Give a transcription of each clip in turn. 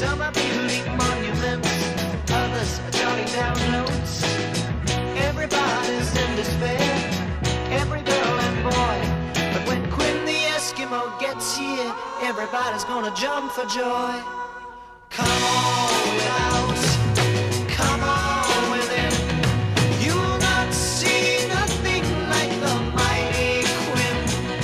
Some are building monuments, others are jotting down notes. Everybody's in despair, every girl and boy. But when Quinn the Eskimo gets here, everybody's gonna jump for joy. Come on without, come on within. You'll not see nothing like the mighty Quinn.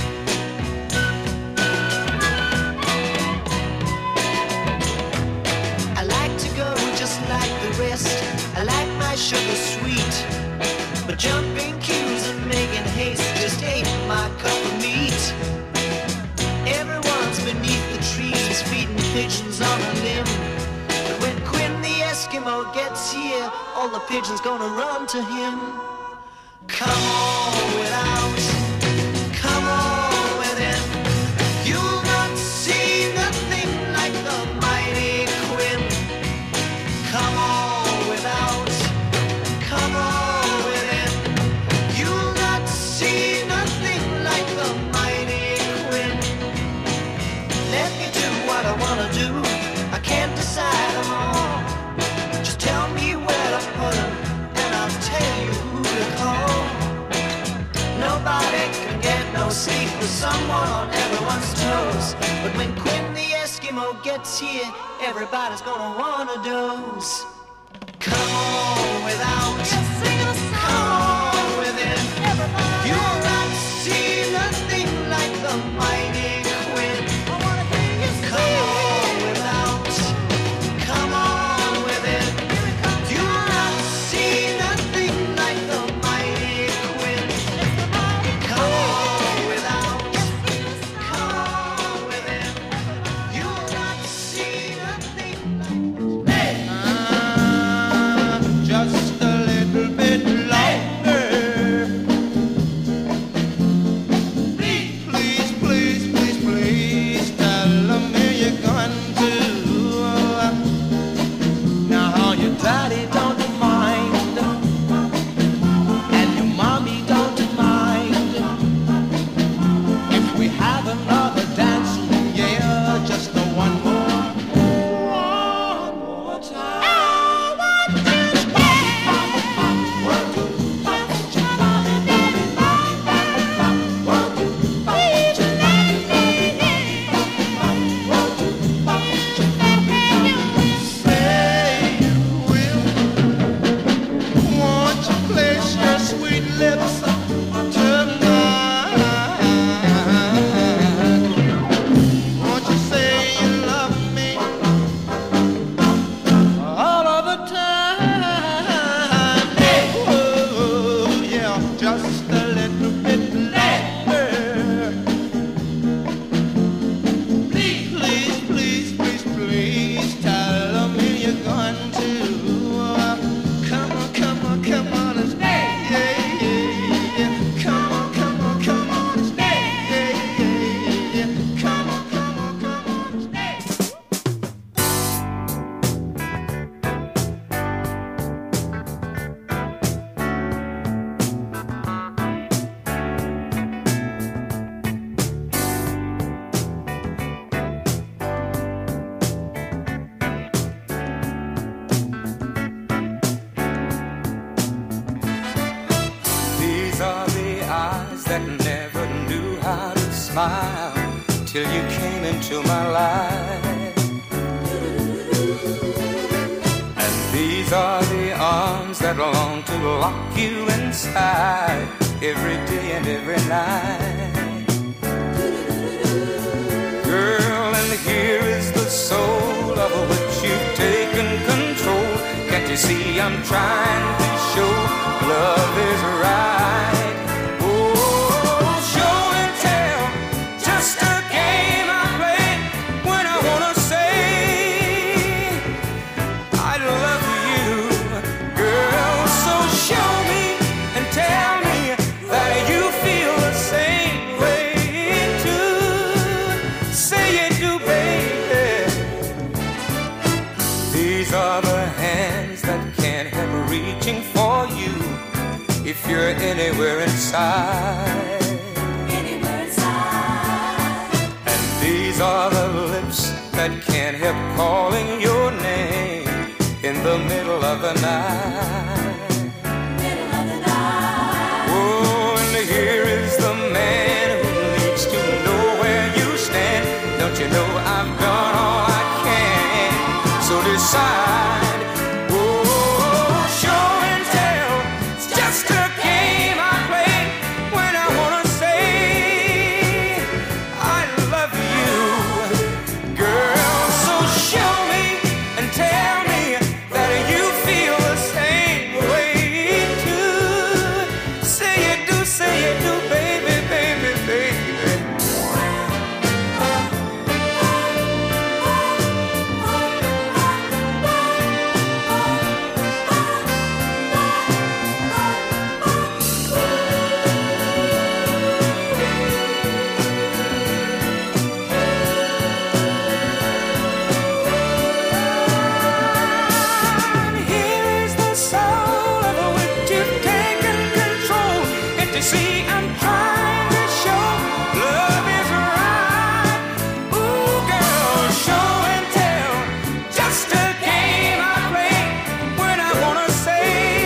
I like to go just like the rest. I like my sugar sweet. But jumping queues and making haste just ain't my cup of meat. Everyone's beneath the trees feeding pigeons on a limb. But when Quinn the Eskimo gets here, all the pigeons gonna run to him. Come on without, come on within. You'll not see nothing like the mighty Quinn. Come on without, come on within. You'll not see nothing like the mighty Quinn. Let me do what I wanna do. I can't decide them all. Just tell me where to put them, and I'll tell you who to call. Nobody can get no sleep with someone on everyone's toes. But when Quinn the Eskimo gets here, everybody's gonna wanna doze. Come on without, come on within. You'll not see nothing like the mighty Quinn. Come on without, come on within. You'll not see nothing like the mighty Quinn. Come on without, come on within. You'll not see nothing like Just a little bit longer. Please, please, please, please tell me you're going to. Now your daddy don't mind, and your mommy don't mind if we have another dance. Yeah, just the one more time. Won't you place your sweet lips tonight? Won't you say you love me all of the time? Oh, yeah, just a little bit longer. Please, please, please, please tell me you're going to. Come on, come on, come on and stay. Yeah, yeah, yeah. Come on, come on, come on and stay. Yeah, yeah, yeah. Come on, come on, come on and stay. These are the eyes that never knew how to smile till you came into my life. And these are the arms that long to lock you inside every day and every night. Girl, and here is the soul of which you've taken control. Can't you see I'm trying to show love is right? Oh, show and tell, just a game I play when I wanna say I love you, girl. So show me and tell me that you feel the same way too. Say you do, baby. These are the hands that can't help reaching for you if you're anywhere inside. Anywhere inside. And these are the lips that can't help calling your name in the middle of the night. Middle of the night. Oh, and here is the man who needs to know where you stand. Don't you know I've done all I can? So decide. Oh, show and tell. It's just a game I play when I wanna say I love you, girl. So show me and tell me that you feel the same way too. Say you do, baby, baby, baby. Here is the soul of which you've taken control. And to see I'm trying to show love is right. Ooh, girl, show and tell. Just a game I play when I wanna say,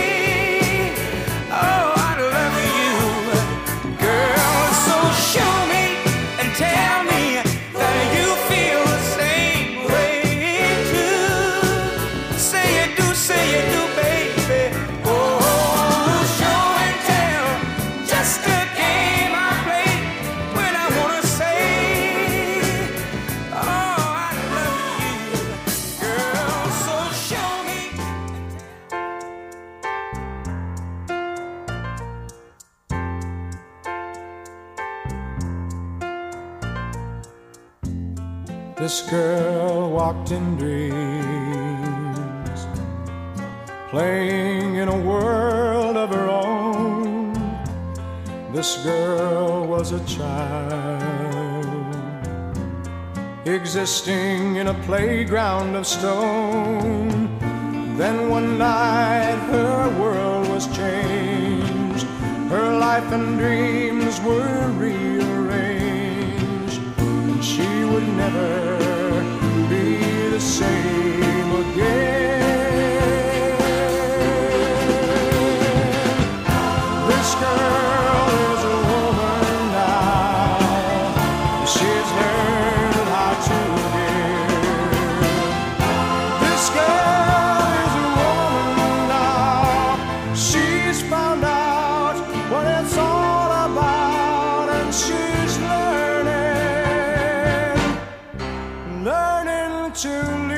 oh, I love you, girl. So show me and tell me that you feel the same way too. Say you do, baby. Oh, show and tell. Just a game I play when I wanna say, oh, I love you, girl. So show me. This girl walked in dreams, playing in a world of her own. This girl was a child, existing in a playground of stone. Then one night her world was changed, her life and dreams were rearranged, and she would never be the same again. This girl is a woman now. She's learned how to give. This girl is a woman now. She's found out what it's all about, and she's learning to live.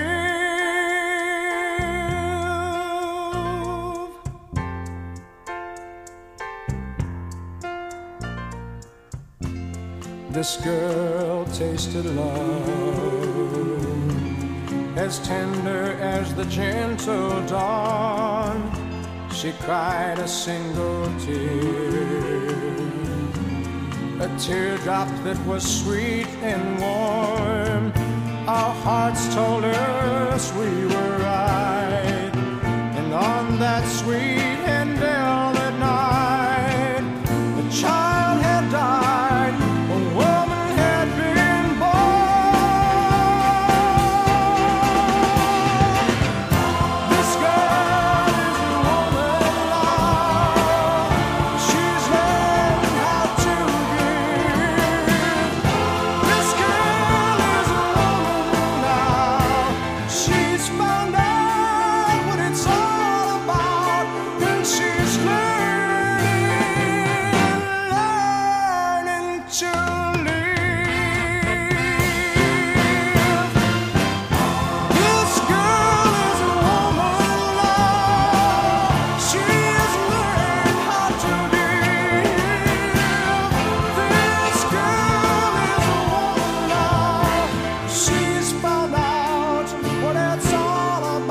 This girl tasted love, as tender as the gentle dawn. She cried a single tear, a teardrop that was sweet and warm. Our hearts told us we were right, and on that sweet and velvet night, a child had died, a woman had been born. This girl is a woman now. She's learned how to give. This girl is a woman now. She's found out what it's all about, and she's learning to live. This girl is a woman now. She's learned how to live. This girl is a woman now. She's found out what it's all about.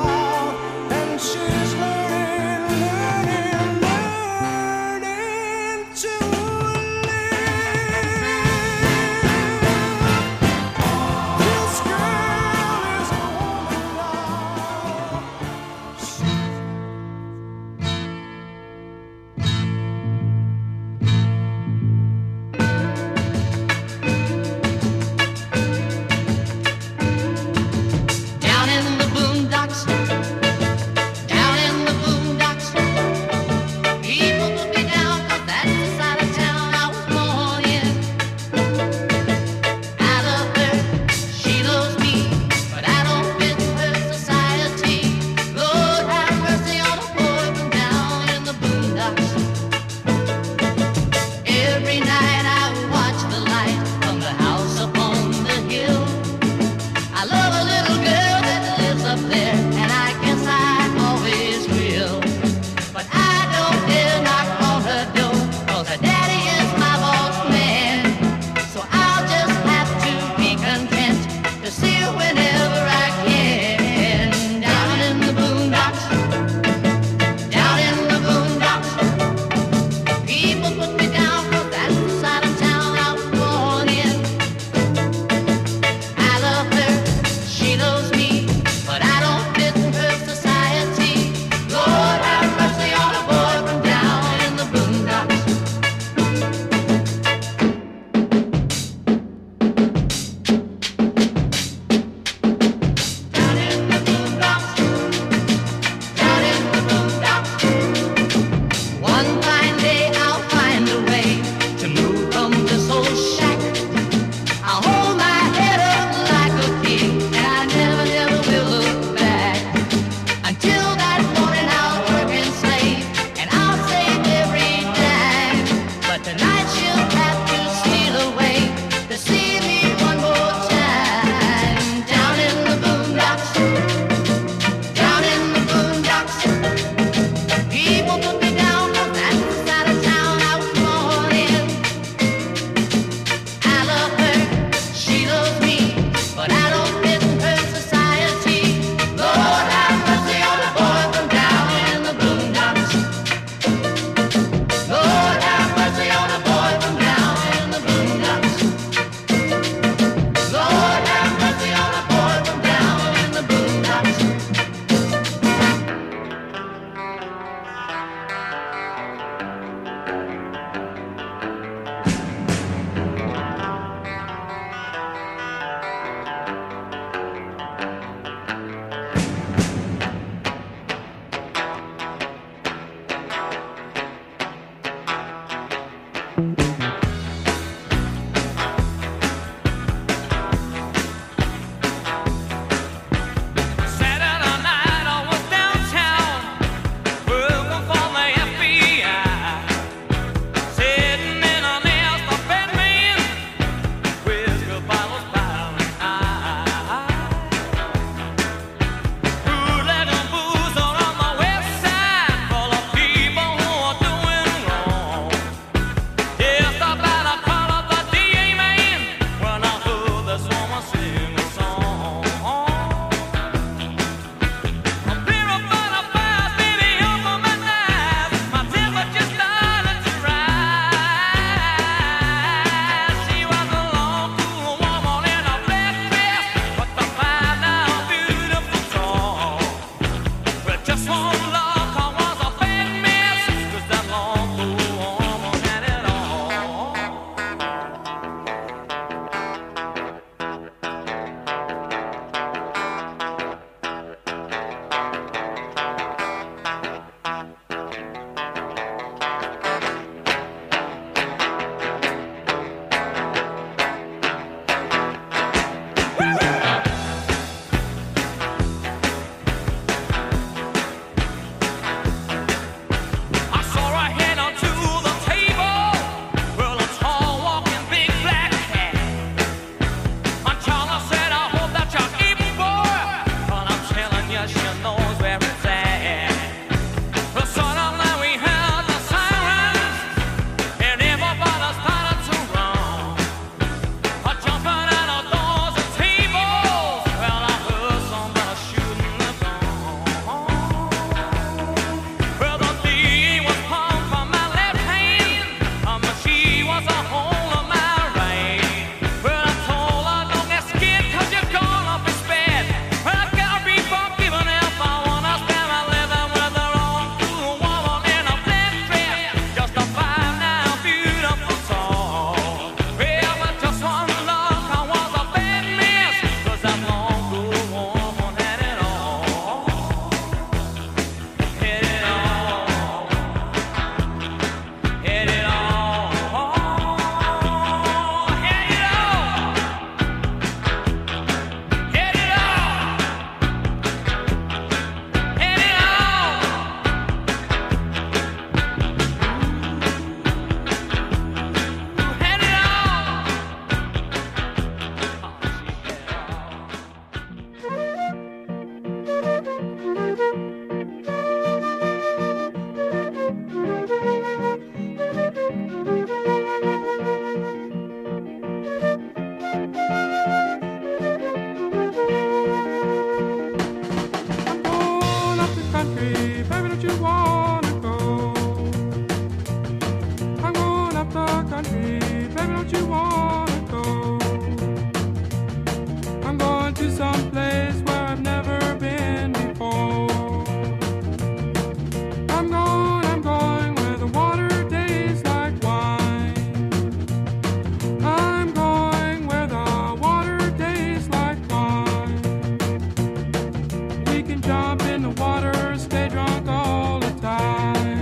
can jump in the water, stay drunk all the time.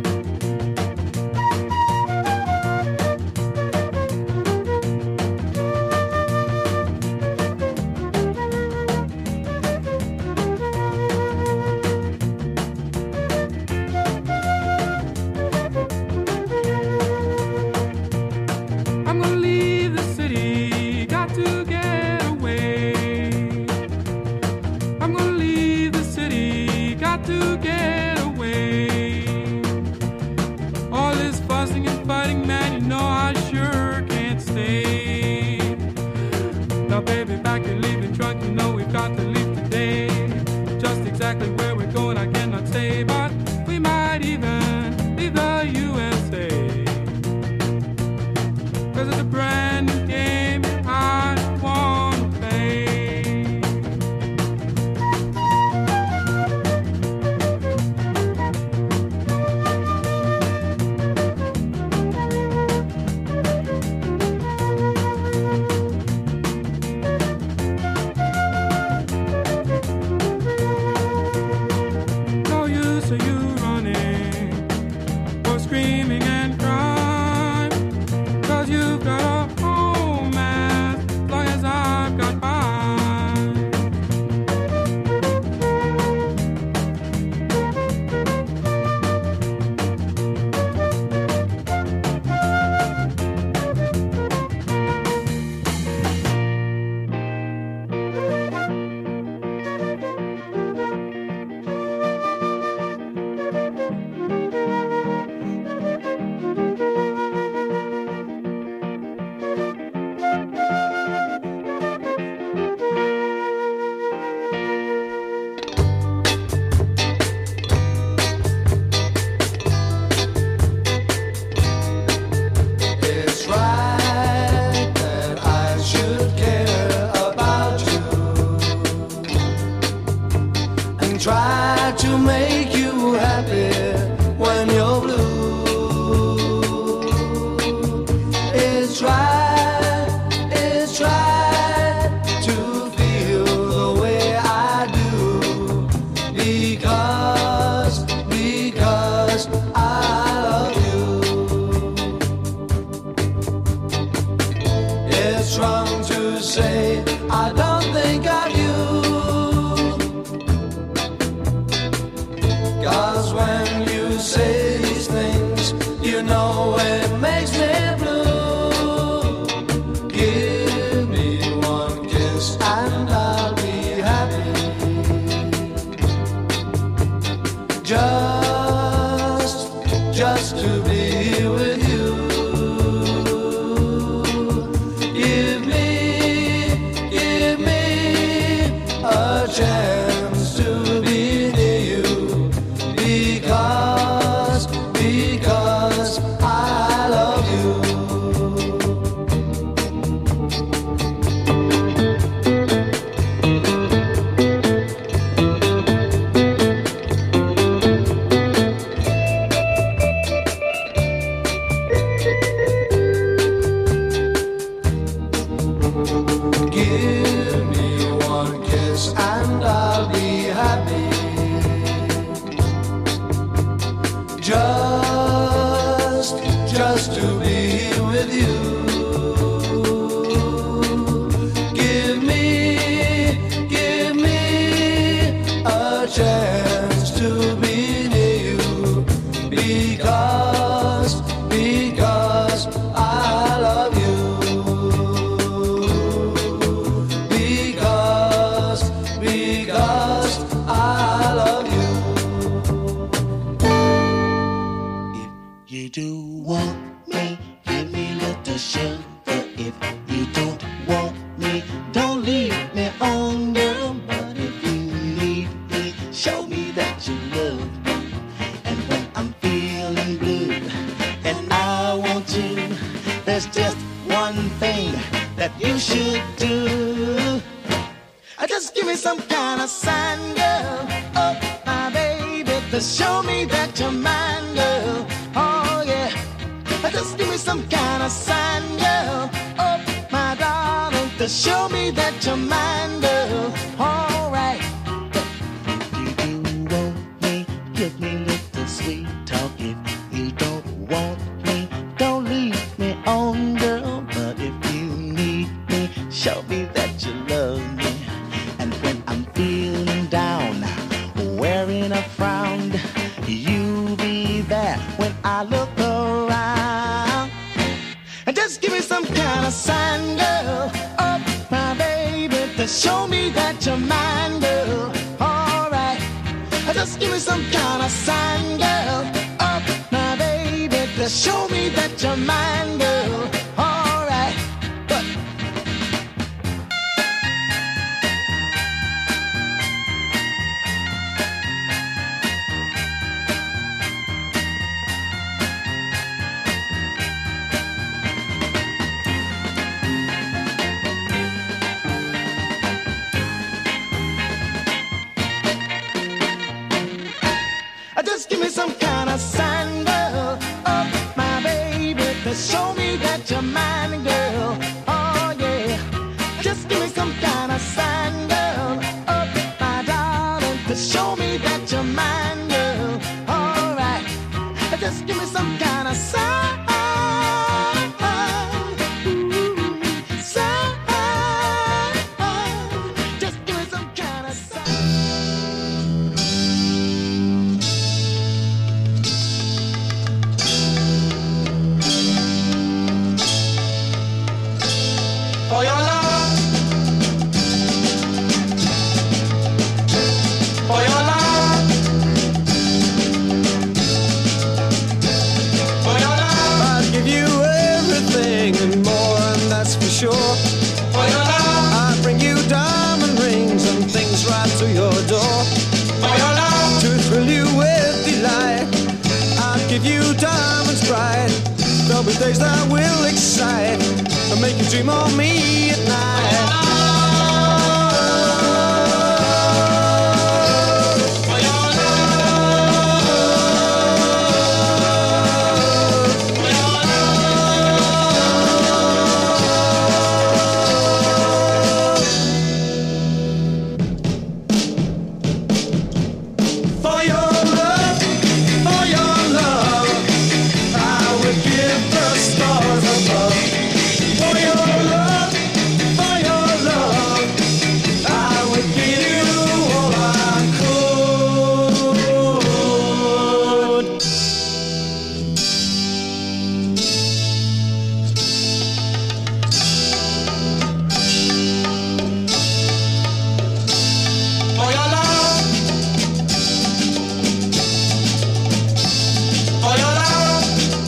I'm gonna leave the city, got to get away. I'm gonna leave the city, got to get away. All this fussing and fighting, man, you know I sure can't stay. Now baby, back and leaving drunk, you know we've got to leave today. Just exactly where we're going I cannot say, but we might even leave the USA. 'Cause it's a brand new game I wanna play. No use of you running or screaming and crying, 'cause you've got a home as long as I've got mine. It's right that I should care about you and try to make you happy when you're blue. It's right to feel the way I do because I love you. It's wrong to say I don't think of you, 'cause when you say these things, you know it makes me blue. Give me one kiss and I'll be happy. Just to be with you. Give me a chance to be near you because I love you. Give me one kiss and I'll be happy. Just to be with you. Give me a chance to be near you because I love you. Because I love you. If you do want me, give me little sugar. If you don't want me, don't leave me on, girl. But if you need me, show me that you love me. And when I'm feeling blue and I want you, there's just one thing that you should do. Just give me some kind of sign, girl. Oh, my baby, to show me that you're mine, girl. Oh, yeah. Just give me some kind of sign, girl. Oh, my darling, to show me that you're mine, girl. All right. give me little sweet talk. If you don't want me, don't leave me on, girl. But if you need me, show me that you love me. And when I'm feeling down, wearing a frown, you be there when I look around. And just give me some kind of sign, girl. Oh, my baby, to show me that you're mine, girl. Alright. Just give me some kind of sign, girl. Oh, my baby, to show me that you're mine, girl. Alright. But just give me some kind of sign, girl. Oh, my baby, to show me that you're mine, girl. Oh, yeah. Just give me some kind of sign, girl. Oh, my darling, to show me that you're mine, girl. All right. Just give me some kind of sign. Sign. Just give me some kind of sign. For your love, for your love, for your love, I'd give you everything and more, and that's for sure. for your love, I'd bring you diamond rings and things right to your door. for your love, To thrill you with delight, I'd give you diamonds bright. There'll be days that will excite and make you dream of me at night. for your love, for your For your love, I would give the stars above. For your love, I would give you all I could. For your love, for your love,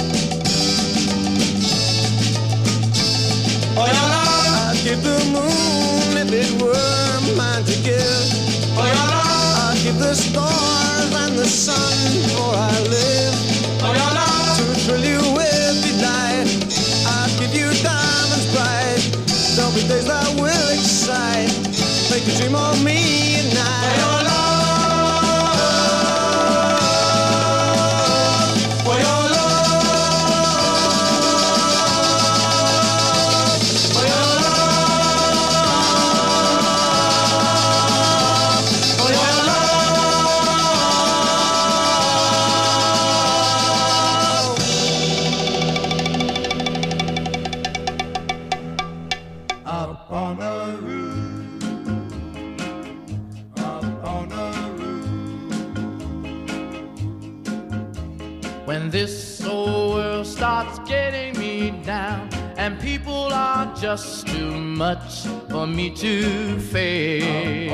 for your love, I'd give the moon if it were mine to give. for your love, I'd give the stars and the sun before I live. for your love, To thrill you with delight, I'd give you diamonds bright. There'll be days that will excite, make you dream of me at for night. your love, for your love, for your love, for your Up on a roof, up on a roof. When this old world starts getting me down and people are just too much for me to face,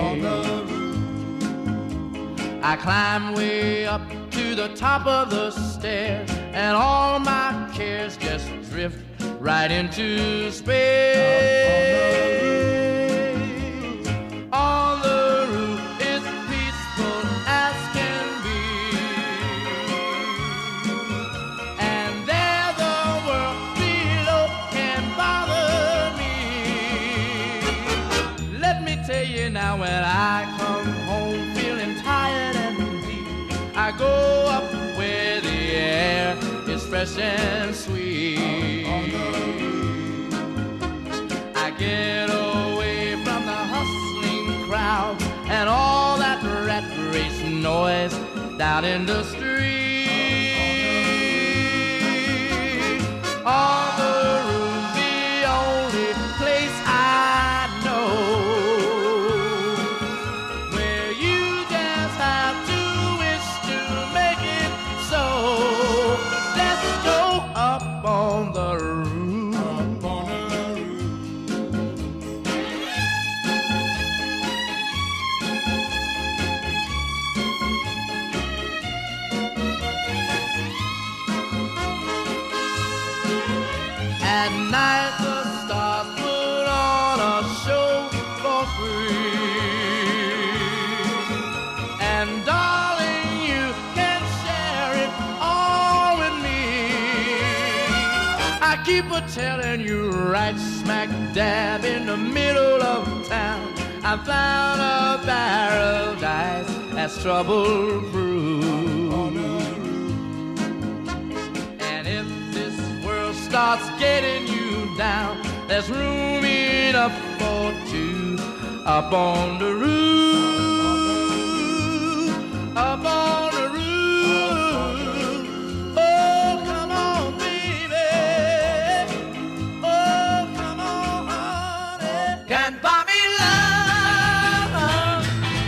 I climb way up to the top of the stairs and all my cares just drift right into space. On the roof is peaceful as can be, and there the world below can bother me. Let me tell you now, when I come home feeling tired and weak, I go up where the air is fresh and sweet. I get away from the hustling crowd and all that rat race noise down in the street. On the roof, the only place I know where you just have to wish to make it so. Let's go up on the roof. At night the stars put on a show for free. And darling, you can share it all with me. I keep a telling you right smack dab in the middle of town, I found a paradise that's trouble-proof. And if this world starts getting you down, there's room enough for two up on the roof, up on the roof. Oh, come on, baby. Oh, come on, honey. Can't buy me love,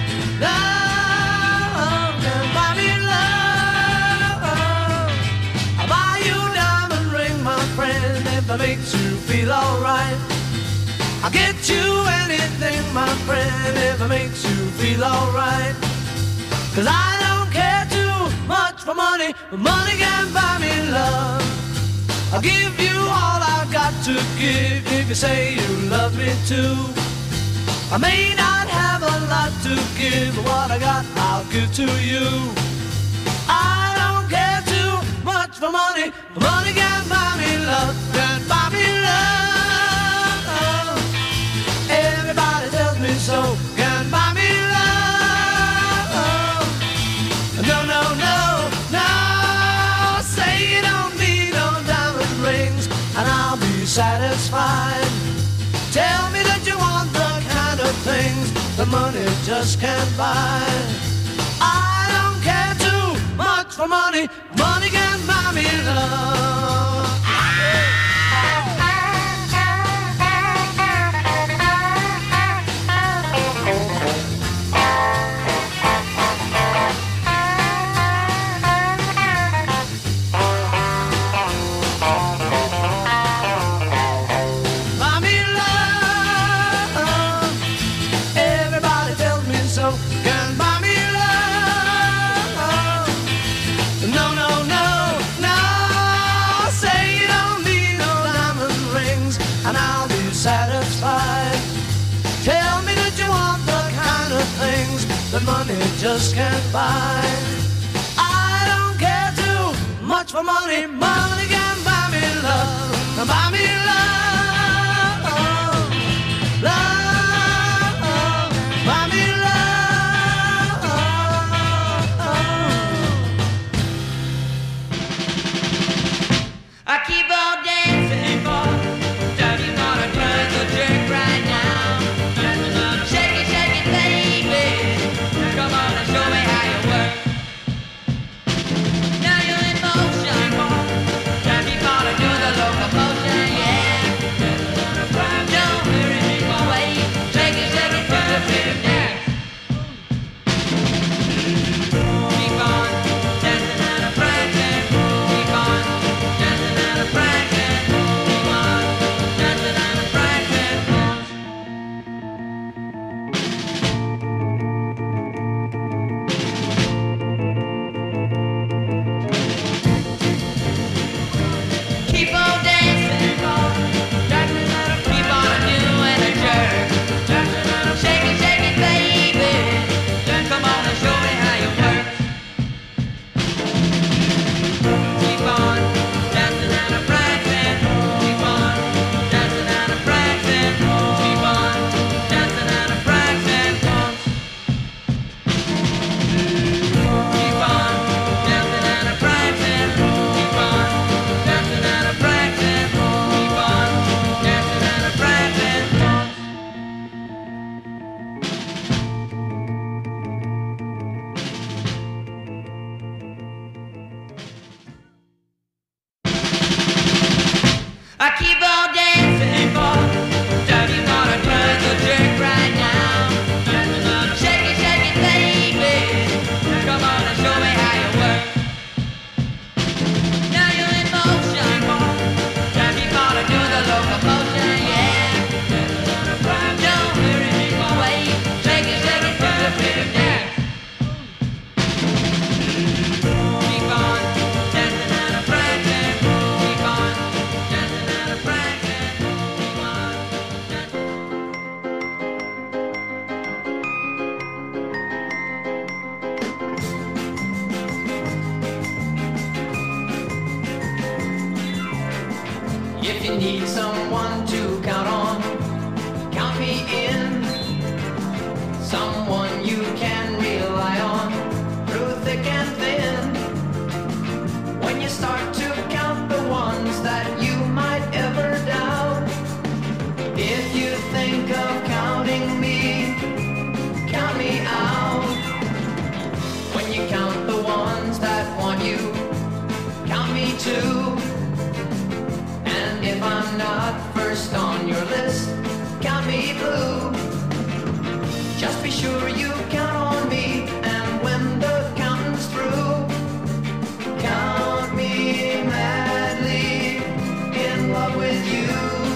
love. Can't buy me love. I'll buy you a diamond ring, my friend, if it makes you feel alright. I'll get you anything, my friend, if it makes you feel alright. 'Cause I don't care too much for money, but money can't buy me love. I'll give you all I've got to give if you say you love me too. I may not have a lot to give, but what I got I'll give to you. I don't care too much for money, but money can't buy me love, can't buy me love. Everybody tells me so, can't buy me love. No, no, no, no. Say you don't need no diamond rings, and I'll be satisfied. Tell me that you want the kind of things that money just can't buy. I don't care too much for money, money can't buy me love. Buy me love. Everybody tells me so. Can't buy me love. No, no, no, no. Say you don't need no diamond rings, and I'll be satisfied. Tell me that you want the kind of things that money just can't buy. I don't care too much for money, money can buy me love. Buy me love, love, buy me love. I keep on dancing for. Don't you wanna run the jerk right now? Shake it, baby. Come on and show me how you work. Now you're in motion. Don't you wanna do the locomotion? Yeah. keep on dancing for Daddy gonna turn the jerk right now. Shake it, baby. Come on and show me how you work. Now you're in motion. Daddy gonna do the locomotion, yeah. Don't hurry me away. Shake it, do the bit of dance. Keep on dancing out of practice. Keep on dancing out of practice. Keep on dancing. If you need someone to count on, count me in. Someone you can rely on through thick and thin. When you start to count the ones that you might ever doubt, if you think of counting me, count me out. When you count the ones that want you, count me too. And if I'm not first on your list, count me blue. Just be sure you count on me, and when the counting's through, count me madly in love with you.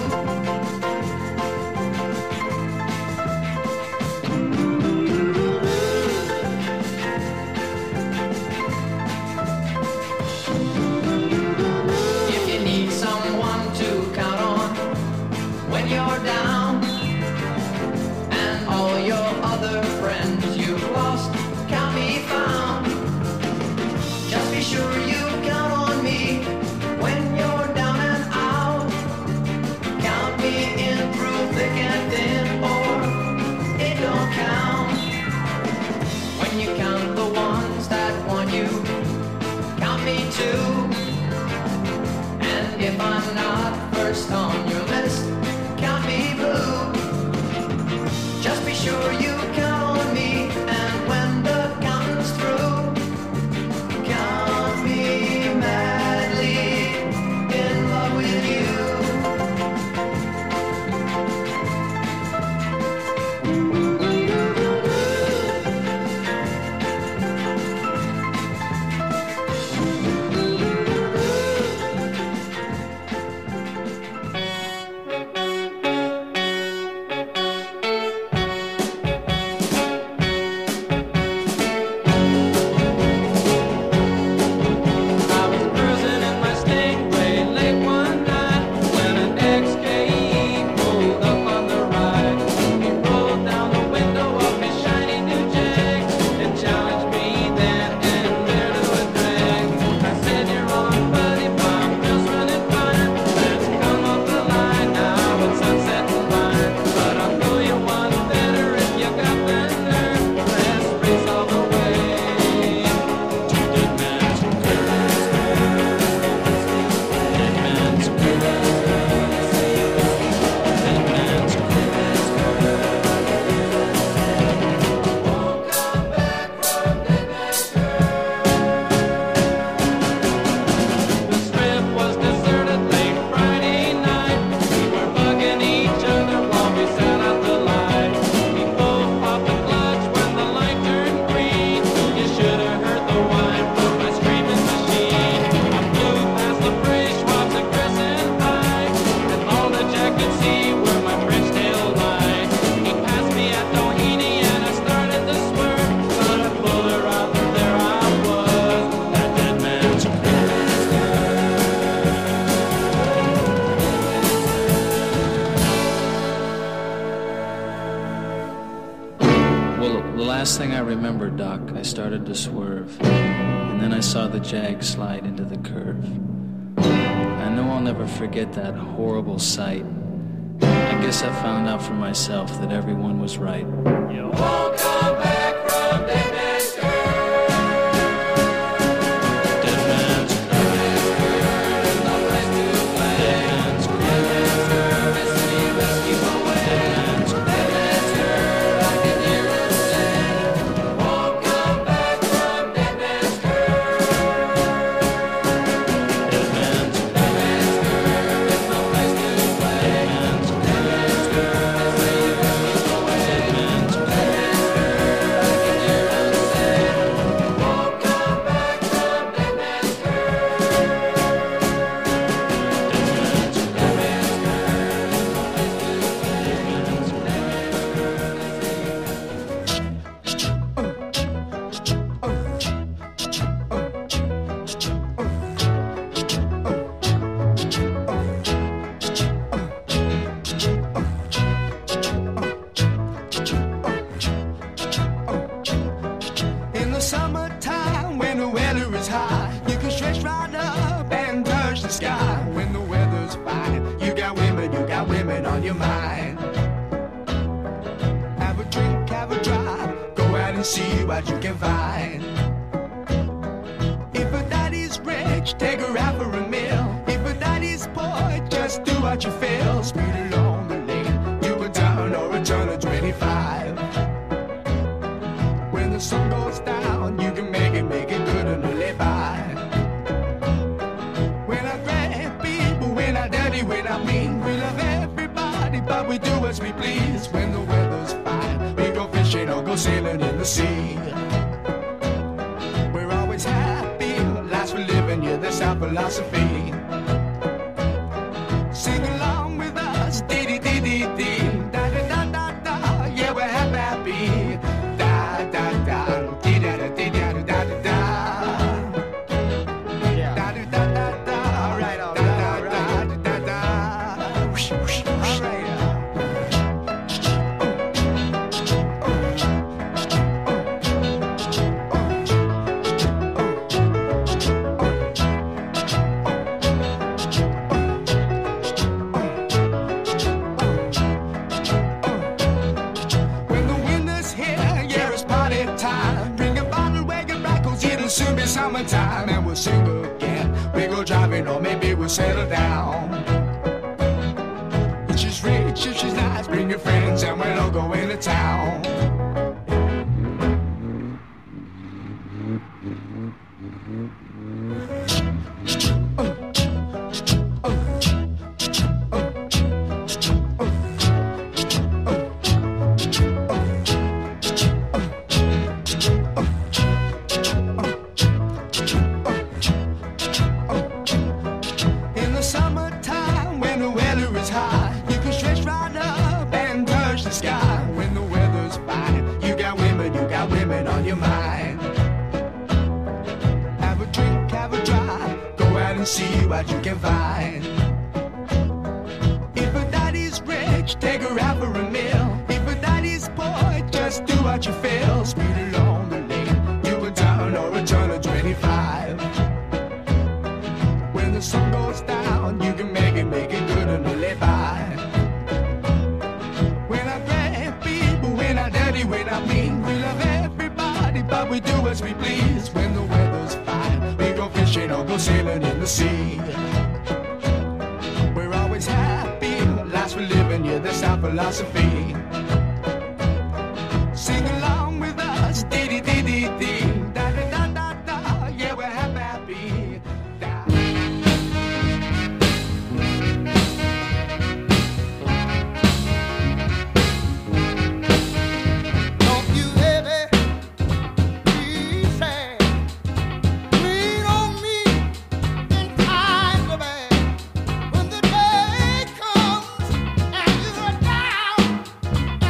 If you need someone to count on when you're down, and all your other friends you've lost can't be found, just be sure you count on me when you're down and out. Count me in through thick and thin, or it don't count. When you count the ones that want you, count me too. And if I'm not first on your list, count me blue. Just be sure you count on me, and when the counting's through, count me madly in love with you. I was cruising in my Stingray late one night when an XKE pulled up on the right. He rolled down the window of his shiny new Jag and challenged me then and there to a drag. I said, "You're on, buddy, I'm just running fine. Let's come up the line now at Sunset and Vine. But I'll know you one better if you got that nerve. Let's race all the way to Dead Man's The strip was deserted late Friday night. We were bugging each other while we sat out the light. We both popped the clutch when the light turned green. You should have heard the whine from my screaming machine. I flew past the bridge while aggressing high, and all that Jack could see were my French tail lights. He passed me at Doheny and I started to swerve, but I pulled her out and there I was, that dead man's Well, the last thing I remember, Doc, I started to swerve, and then I saw the Jag slide into the curve. I know I'll never forget that horrible sight. I guess I found out for myself that everyone was right. You won't come back from Dead Man's Curve. Dead man's There's no place to play. Dead man's Dead Man's Curve is any rescue away. Dead Man's Curve, I can hear him say. You won't come back from Dead Man's Curve. Dead man's Dead Man's Curve is no place summertime when the weather is high, you can stretch right up and touch the sky. When the weather's fine, you got women on your mind. Have a drink, have a drive, go out and see what you can find. If a daddy's rich, take her out for a meal. If a daddy's poor, just do what you feel. Speed along the lane, you a down or a turn of 25. When the sun goes down, you can make it good and live by. When I grab people, when I dirty, when I mean, we love everybody, but we do as we please. When the weather's fine, we go fishing or go sailing in the sea. We're always happy, life's for living, yeah, that's our philosophy. Sing along with us, dee-dee-dee-dee-dee, da-da-da-da-da, yeah, we're happy. Summertime and we'll sing again. We go driving or maybe we'll settle down. If she's rich, if she's nice, bring your friends and we'll all go into town. See what you can find. If a daddy's rich, take her out for a meal. If a daddy's poor, just do what you feel. Speed along the lane, you a down or a turn of 25. When the sun goes down, you can make it good and live by. When I grab people, when I dirty, when I mean, we love everybody, but we do as we please. When the weather's fine, we go fishing or go sailing in the sea. We're always happy, life's for living, yeah, that's our philosophy. Sing along with us, dee-dee-dee-dee-dee, da-da-da-da-da, yeah, we're happy. When the day comes and you're down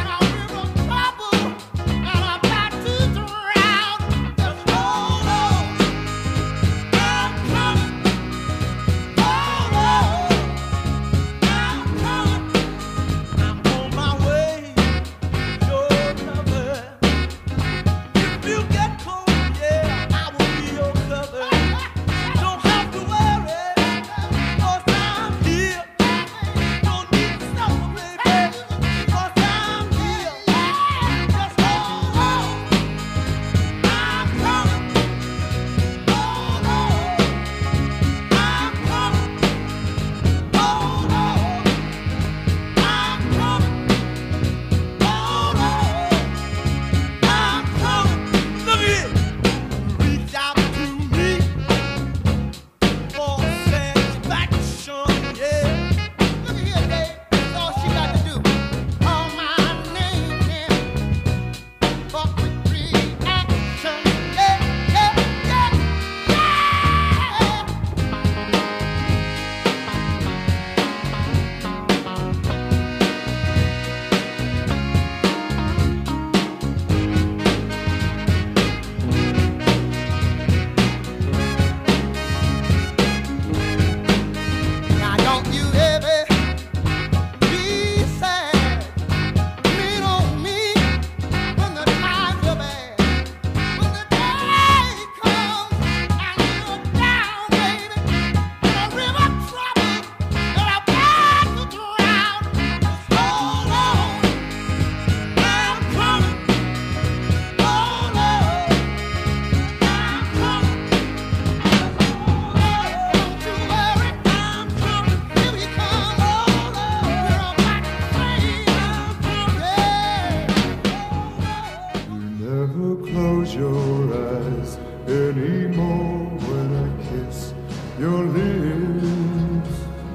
eyes anymore when I kiss your lips.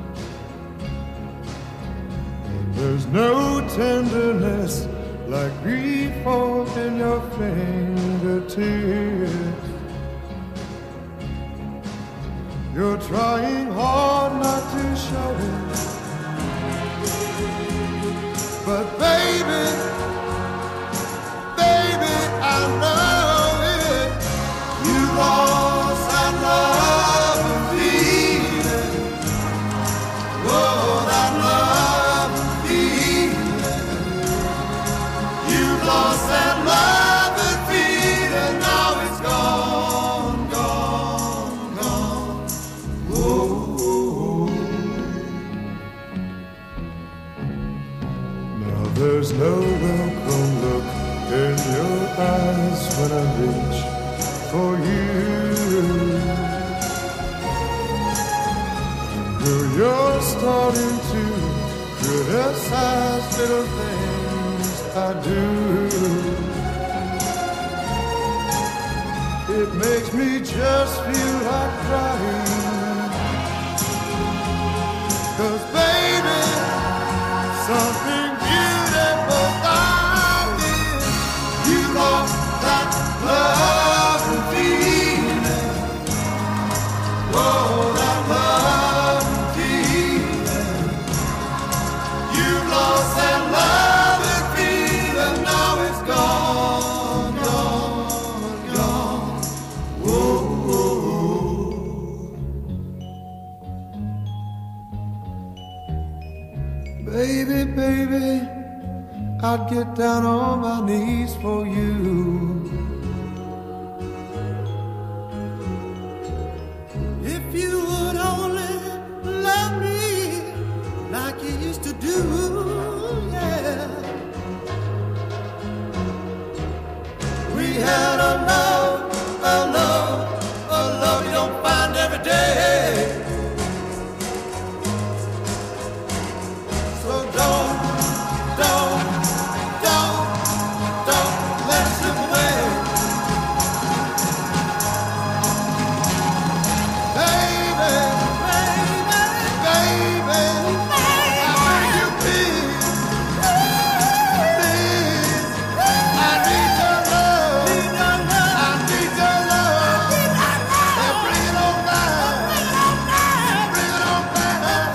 And there's no tenderness like grief in your fingertips. You're trying hard not to show it, but baby, I know it. You lost that love and feeling. Oh, that love and feeling. You lost that love and feeling. Now it's gone, gone, gone. Whoa. Now there's no welcome look in your eyes when I reach for you. Girl, you're starting to criticize little things I do. It makes me just feel like crying. 'Cause baby, something beautiful about it. You lost that love and feeling. Whoa, that love and feeling. You lost that love and feeling. Now it's gone, gone, gone. Whoa, whoa. Baby, baby, I'd get down on my knees for you. If you would only love me like you used to do, yeah. We had a love you don't find every day. So don't let it slip away. Baby, I beg you please, I need your love, I need your love, and bring it on back, bring it on back,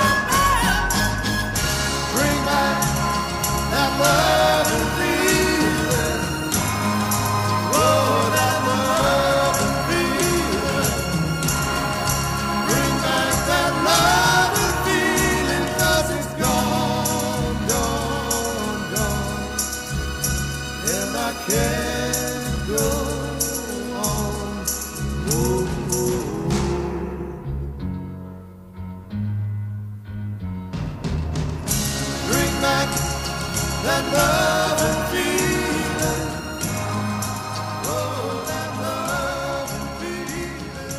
bring back that love and feeling. Oh, that love and feeling. Bring back that love and feeling, 'cause it's gone, gone, gone. And I can't go on. Oh, bring back that love and feeling. Oh, that love and feeling.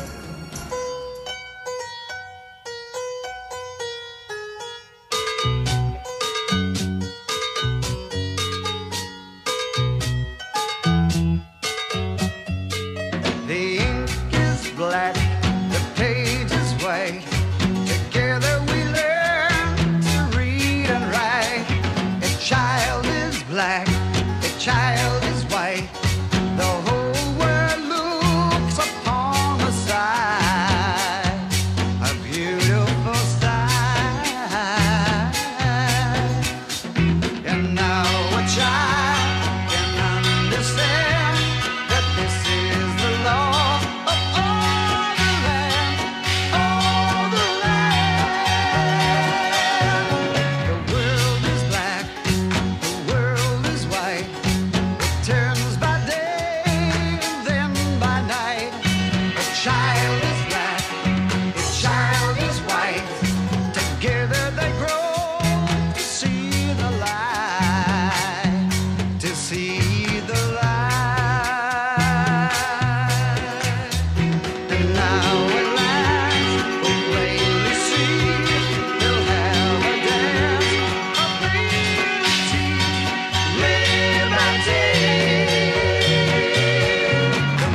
The ink is black, the page is white. Together we learn to read and write. A child is black, a child is white. The whole world looks upon the sight, a beautiful sight. And now a child can understand that this is the law of all the land, all the land. The world is black, the world is white. It turns by day and then by night. A child is black, a child is white. Together they grow to see the light, to see the light. And now at last, we'll plainly see they'll have a dance of liberty, liberty. The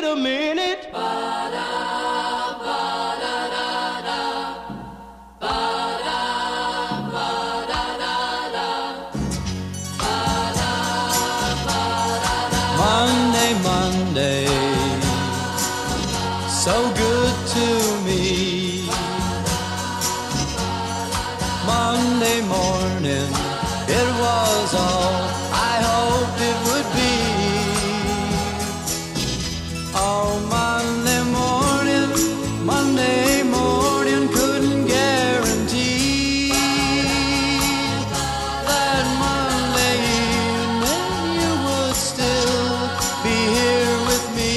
a minute. Monday, Monday, so good to me. Monday morning, it was all I hoped it would be. Oh, Monday morning, couldn't guarantee that Monday evening you would still be here with me.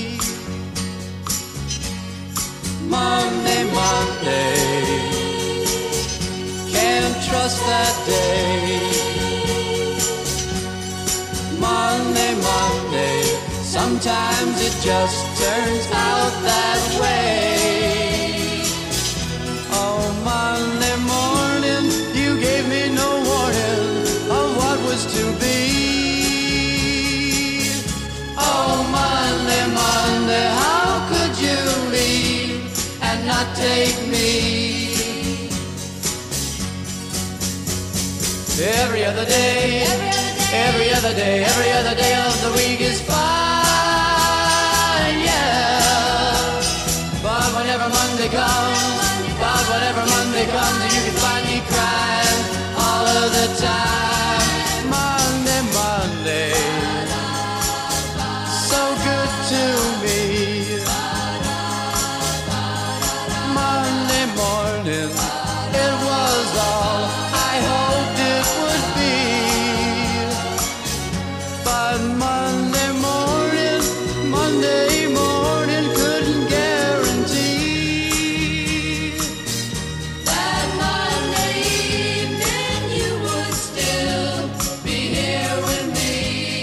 Monday, can't trust that day. Monday, sometimes it just turns out that way. Oh, Monday morning, you gave me no warning of what was to be. Oh, Monday, how could you leave and not take me? Every other day, every other day of the week is fine, yeah. But whenever Monday comes, you can find me crying all of the time. Monday, so good to me. Monday morning, it was all I hoped it would be. But Monday morning couldn't guarantee That Monday evening you would still be here with me.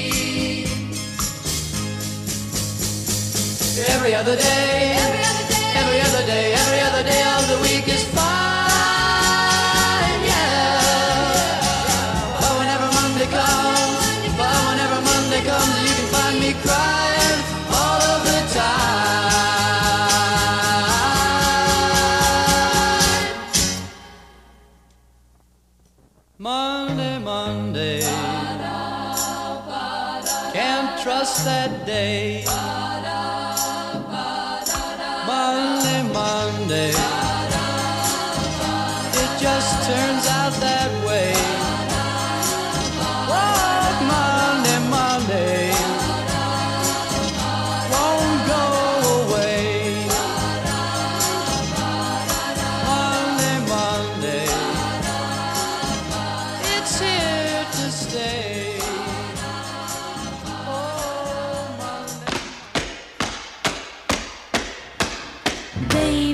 every other day, every other day of the week is fine, yeah. But whenever Monday comes, you can find me crying all of the time. Monday, can't trust that day. Monday, it just turns out that way. Oh, Monday, won't go away. Monday, it's here to stay. Oh, Monday. Baby